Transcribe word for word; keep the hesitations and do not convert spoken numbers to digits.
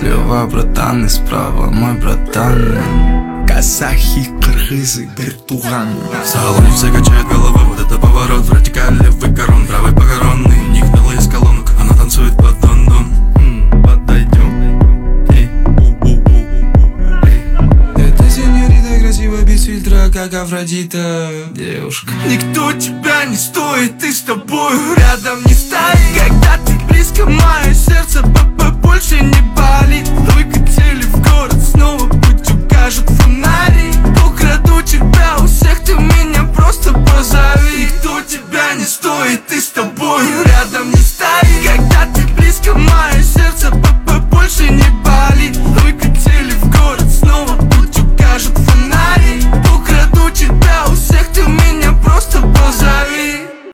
слева братан и справа мой братан. Казахи, кыргызы, бертуган. В салоне все качают головы, вот это поворот. Вертикаль, левый корон, правый похоронный. У них дало из колонок, она танцует под дон-дон. Подойдем. Это сеньорита красиво, без фильтра, как Афродита. Девушка. Никто тебя не стоит, ты с тобой рядом не стоит. Когда ты